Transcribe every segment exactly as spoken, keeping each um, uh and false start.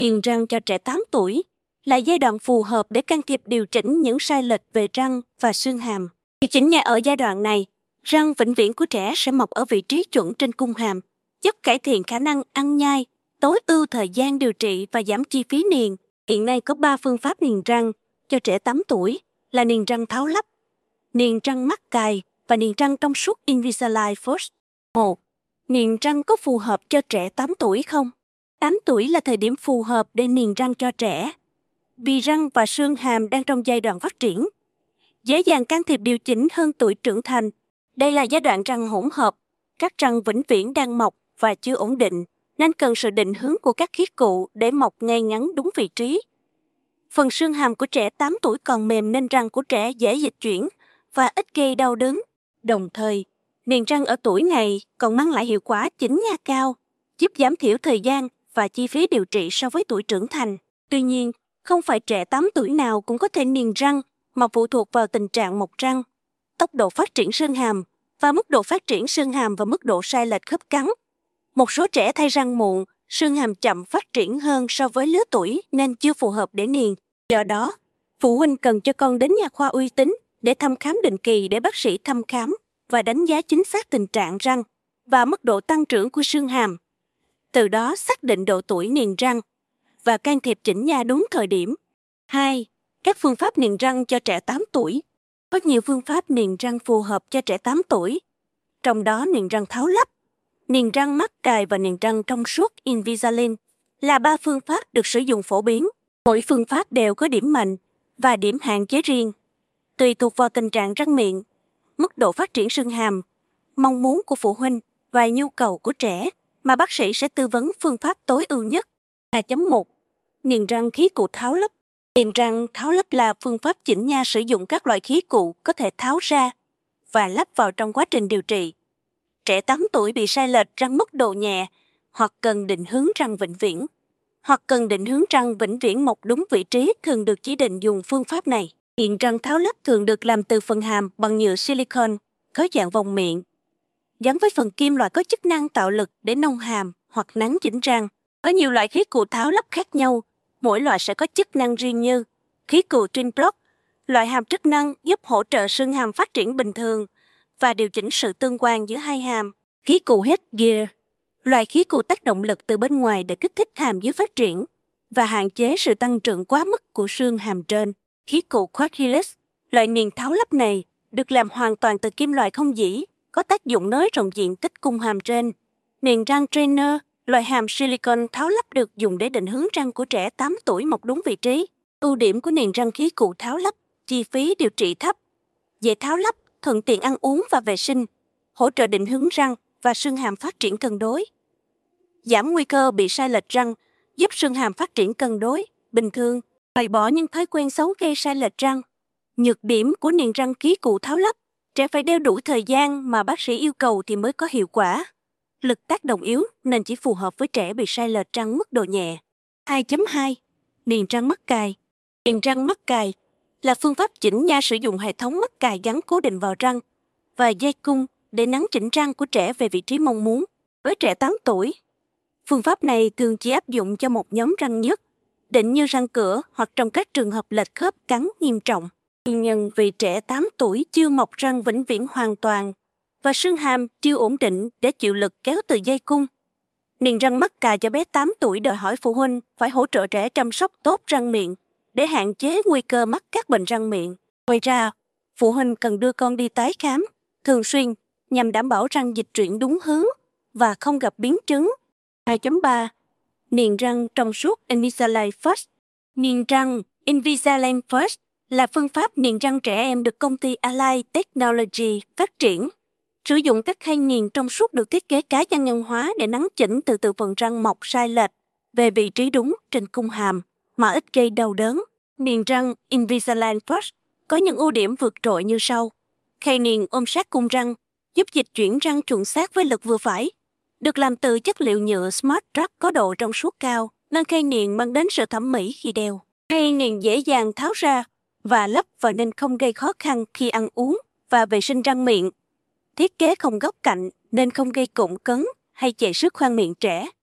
Niềng răng cho trẻ tám tuổi là giai đoạn phù hợp để can thiệp điều chỉnh những sai lệch về răng và xương hàm. Điều chỉnh nhẹ ở giai đoạn này, răng vĩnh viễn của trẻ sẽ mọc ở vị trí chuẩn trên cung hàm, giúp cải thiện khả năng ăn nhai, tối ưu thời gian điều trị và giảm chi phí niềng. Hiện nay có ba phương pháp niềng răng cho trẻ tám tuổi là niềng răng tháo lắp, niềng răng mắc cài và niềng răng trong suốt Invisalign First. một. Niềng răng có phù hợp cho trẻ tám tuổi không? tám tuổi là thời điểm phù hợp để niềng răng cho trẻ, vì răng và xương hàm đang trong giai đoạn phát triển, dễ dàng can thiệp điều chỉnh hơn tuổi trưởng thành. Đây là giai đoạn răng hỗn hợp, các răng vĩnh viễn đang mọc và chưa ổn định, nên cần sự định hướng của các khí cụ để mọc ngay ngắn đúng vị trí. Phần xương hàm của trẻ tám tuổi còn mềm nên răng của trẻ dễ dịch chuyển và ít gây đau đớn. Đồng thời, niềng răng ở tuổi này còn mang lại hiệu quả chỉnh nha cao, giúp giảm thiểu thời gian và chi phí điều trị so với tuổi trưởng thành. Tuy nhiên, không phải trẻ tám tuổi nào cũng có thể niềng răng mà phụ thuộc vào tình trạng mọc răng, tốc độ phát triển xương hàm và mức độ phát triển xương hàm và mức độ sai lệch khớp cắn. Một số trẻ thay răng muộn, xương hàm chậm phát triển hơn so với lứa tuổi nên chưa phù hợp để niềng. Do đó, phụ huynh cần cho con đến nha khoa uy tín để thăm khám định kỳ để bác sĩ thăm khám và đánh giá chính xác tình trạng răng và mức độ tăng trưởng của xương hàm. Từ đó xác định độ tuổi niềng răng và can thiệp chỉnh nha đúng thời điểm. hai. Các phương pháp niềng răng cho trẻ tám tuổi. Có nhiều phương pháp niềng răng phù hợp cho trẻ tám tuổi, trong đó niềng răng tháo lắp, niềng răng mắc cài và niềng răng trong suốt Invisalign là ba phương pháp được sử dụng phổ biến. Mỗi phương pháp đều có điểm mạnh và điểm hạn chế riêng, tùy thuộc vào tình trạng răng miệng, mức độ phát triển xương hàm, mong muốn của phụ huynh và nhu cầu của trẻ mà bác sĩ sẽ tư vấn phương pháp tối ưu nhất. hai chấm một. Niềng răng khí cụ tháo lắp. Niềng răng tháo lắp là phương pháp chỉnh nha sử dụng các loại khí cụ có thể tháo ra và lắp vào trong quá trình điều trị. Trẻ tám tuổi bị sai lệch răng mức độ nhẹ hoặc cần định hướng răng vĩnh viễn, hoặc cần định hướng răng vĩnh viễn mọc đúng vị trí thường được chỉ định dùng phương pháp này. Niềng răng tháo lắp thường được làm từ phần hàm bằng nhựa silicon có dạng vòng miệng, gắn với phần kim loại có chức năng tạo lực để nông hàm hoặc nắn chỉnh răng. Có nhiều loại khí cụ tháo lắp khác nhau, mỗi loại sẽ có chức năng riêng như khí cụ twin block, loại hàm chức năng giúp hỗ trợ xương hàm phát triển bình thường và điều chỉnh sự tương quan giữa hai hàm. Khí cụ headgear, loại khí cụ tác động lực từ bên ngoài để kích thích hàm dưới phát triển và hạn chế sự tăng trưởng quá mức của xương hàm trên. Khí cụ quad helix, loại niềng tháo lắp này được làm hoàn toàn từ kim loại không dỉ, có tác dụng nới rộng diện tích cung hàm trên. Niềng răng trainer, loại hàm silicon tháo lắp được dùng để định hướng răng của trẻ tám tuổi mọc đúng vị trí. Ưu điểm của niềng răng khí cụ tháo lắp: chi phí điều trị thấp, dễ tháo lắp, thuận tiện ăn uống và vệ sinh, hỗ trợ định hướng răng và xương hàm phát triển cân đối. Giảm nguy cơ bị sai lệch răng, giúp xương hàm phát triển cân đối, bình thường, loại bỏ những thói quen xấu gây sai lệch răng. Nhược điểm của niềng răng khí cụ tháo lắp: trẻ phải đeo đủ thời gian mà bác sĩ yêu cầu thì mới có hiệu quả. Lực tác động yếu nên chỉ phù hợp với trẻ bị sai lệch răng mức độ nhẹ. hai chấm hai. Niềng răng mắc cài. Niềng răng mắc cài là phương pháp chỉnh nha sử dụng hệ thống mắc cài gắn cố định vào răng và dây cung để nắn chỉnh răng của trẻ về vị trí mong muốn. Với trẻ tám tuổi, phương pháp này thường chỉ áp dụng cho một nhóm răng nhất, định như răng cửa hoặc trong các trường hợp lệch khớp cắn nghiêm trọng. Nguyên nhân vì trẻ tám tuổi chưa mọc răng vĩnh viễn hoàn toàn và xương hàm chưa ổn định để chịu lực kéo từ dây cung. Niềng răng mắc cài cho bé tám tuổi đòi hỏi phụ huynh phải hỗ trợ trẻ chăm sóc tốt răng miệng để hạn chế nguy cơ mắc các bệnh răng miệng. Ngoài ra, phụ huynh cần đưa con đi tái khám thường xuyên nhằm đảm bảo răng dịch chuyển đúng hướng và không gặp biến chứng. hai chấm ba. Niềng răng trong suốt Invisalign First. Niềng răng Invisalign First là phương pháp niềng răng trẻ em được công ty Align Technology phát triển. Sử dụng các khay niềng trong suốt được thiết kế cá nhân nhân hóa để nắn chỉnh từ từ phần răng mọc sai lệch về vị trí đúng trên cung hàm mà ít gây đau đớn. Niềng răng Invisalign First có những ưu điểm vượt trội như sau. Khay niềng ôm sát cung răng, giúp dịch chuyển răng chuẩn xác với lực vừa phải. Được làm từ chất liệu nhựa Smart Track có độ trong suốt cao, nên khay niềng mang đến sự thẩm mỹ khi đeo. Khay niềng dễ dàng tháo ra và lắp vào nên không gây khó khăn khi ăn uống và vệ sinh răng miệng. Thiết kế không góc cạnh nên không gây cộn cấn hay chảy xước khoang miệng trẻ.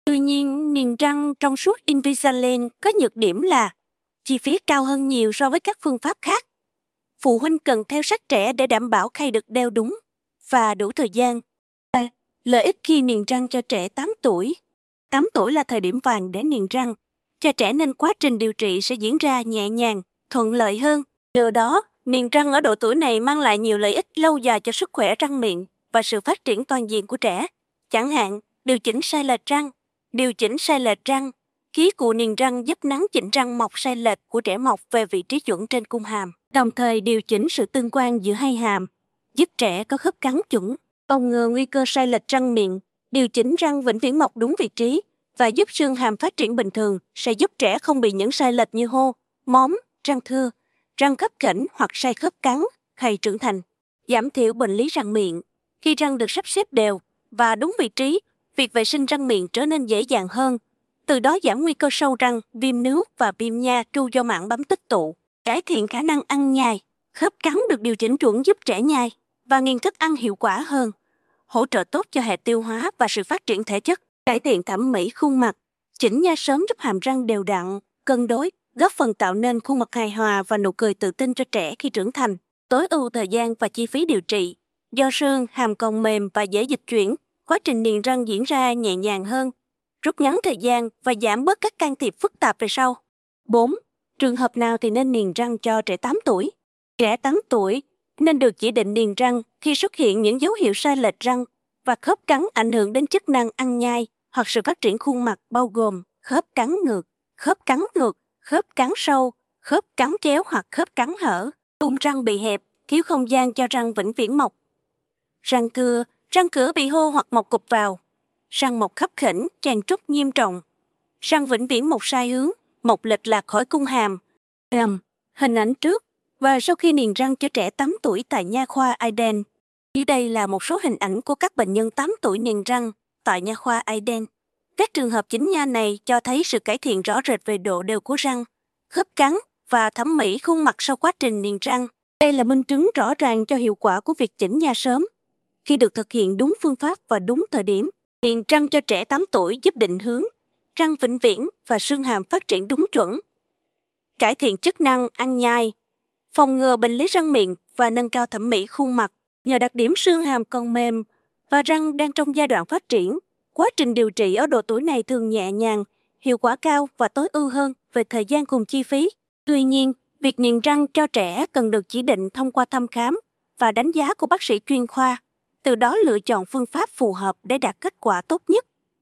Tuy nhiên, niềng răng trong suốt Invisalign có nhược điểm là chi phí cao hơn nhiều so với các phương pháp khác. Phụ huynh cần theo sát trẻ để đảm bảo khay được đeo đúng và đủ thời gian. À, lợi ích khi niềng răng cho trẻ tám tuổi. tám tuổi là thời điểm vàng để niềng răng. Cho trẻ nên quá trình điều trị sẽ diễn ra nhẹ nhàng, thuận lợi hơn. Nhờ đó, niềng răng ở độ tuổi này mang lại nhiều lợi ích lâu dài cho sức khỏe răng miệng và sự phát triển toàn diện của trẻ. Chẳng hạn, điều chỉnh sai lệch răng. Điều chỉnh sai lệch răng. Khí cụ niềng răng giúp nắn chỉnh răng mọc sai lệch của trẻ mọc về vị trí chuẩn trên cung hàm, đồng thời điều chỉnh sự tương quan giữa hai hàm, giúp trẻ có khớp cắn chuẩn, phòng ngừa nguy cơ sai lệch răng miệng, điều chỉnh răng vĩnh viễn mọc đúng vị trí và giúp xương hàm phát triển bình thường sẽ giúp trẻ không bị những sai lệch như hô, móm, răng thưa, răng khớp khểnh hoặc sai khớp cắn, khay trưởng thành. Giảm thiểu bệnh lý răng miệng. Khi răng được sắp xếp đều và đúng vị trí, việc vệ sinh răng miệng trở nên dễ dàng hơn. Từ đó giảm nguy cơ sâu răng, viêm nước và viêm nha tru do mảng bám tích tụ. Cải thiện khả năng ăn nhai. Khớp cắn được điều chỉnh chuẩn giúp trẻ nhai và nghiền thức ăn hiệu quả hơn. Hỗ trợ tốt cho hệ tiêu hóa và sự phát triển thể chất. Cải thiện thẩm mỹ khuôn mặt. Chỉnh nha sớm giúp hàm răng đều đặn, cân đối, góp phần tạo nên khuôn mặt hài hòa và nụ cười tự tin cho trẻ khi trưởng thành. Tối ưu thời gian và chi phí điều trị. Do xương, hàm cong mềm và dễ dịch chuyển, quá trình niềng răng diễn ra nhẹ nhàng hơn, rút ngắn thời gian và giảm bớt các can thiệp phức tạp về sau. bốn. Trường hợp nào thì nên niềng răng cho trẻ tám tuổi? Trẻ tám tuổi nên được chỉ định niềng răng khi xuất hiện những dấu hiệu sai lệch răng và khớp cắn ảnh hưởng đến chức năng ăn nhai hoặc sự phát triển khuôn mặt bao gồm khớp cắn ngược, khớp cắn ngược, khớp cắn sâu, khớp cắn chéo hoặc khớp cắn hở, tung răng bị hẹp, thiếu không gian cho răng vĩnh viễn mọc. Răng cưa, răng cửa bị hô hoặc mọc cụp vào. Răng mọc khắp khểnh, chèn trúc nghiêm trọng. Răng vĩnh viễn mọc sai hướng, mọc lệch lạc khỏi cung hàm. Ừm, hình ảnh trước và sau khi niềng răng cho trẻ tám tuổi tại nha khoa Aiden. Dưới đây là một số hình ảnh của các bệnh nhân tám tuổi niềng răng tại nha khoa Aiden. Các trường hợp chỉnh nha này cho thấy sự cải thiện rõ rệt về độ đều của răng, khớp cắn và thẩm mỹ khuôn mặt sau quá trình niềng răng. Đây là minh chứng rõ ràng cho hiệu quả của việc chỉnh nha sớm. Khi được thực hiện đúng phương pháp và đúng thời điểm, niềng răng cho trẻ tám tuổi giúp định hướng, răng vĩnh viễn và xương hàm phát triển đúng chuẩn. Cải thiện chức năng ăn nhai, phòng ngừa bệnh lý răng miệng và nâng cao thẩm mỹ khuôn mặt. Nhờ đặc điểm xương hàm còn mềm và răng đang trong giai đoạn phát triển, quá trình điều trị ở độ tuổi này thường nhẹ nhàng, hiệu quả cao và tối ưu hơn về thời gian cùng chi phí. Tuy nhiên, việc niềng răng cho trẻ cần được chỉ định thông qua thăm khám và đánh giá của bác sĩ chuyên khoa, từ đó lựa chọn phương pháp phù hợp để đạt kết quả tốt nhất.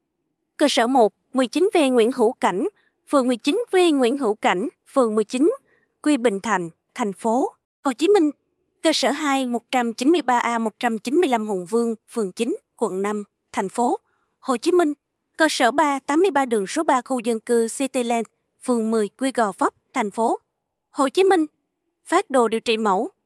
Cơ sở một, mười chín V Nguyễn Hữu Cảnh, phường mười chín V Nguyễn Hữu Cảnh, phường mười chín, Quy Bình Thạnh, thành phố Hồ Chí Minh. Cơ sở hai, một trăm chín mươi ba A một trăm chín mươi lăm Hùng Vương, phường chín, quận năm, thành phố Hồ Chí Minh. Cơ sở ba, tám mươi ba đường số ba khu dân cư Cityland, phường mười, Quy Gò Vấp, thành phố Hồ Chí Minh. Phác đồ điều trị mẫu.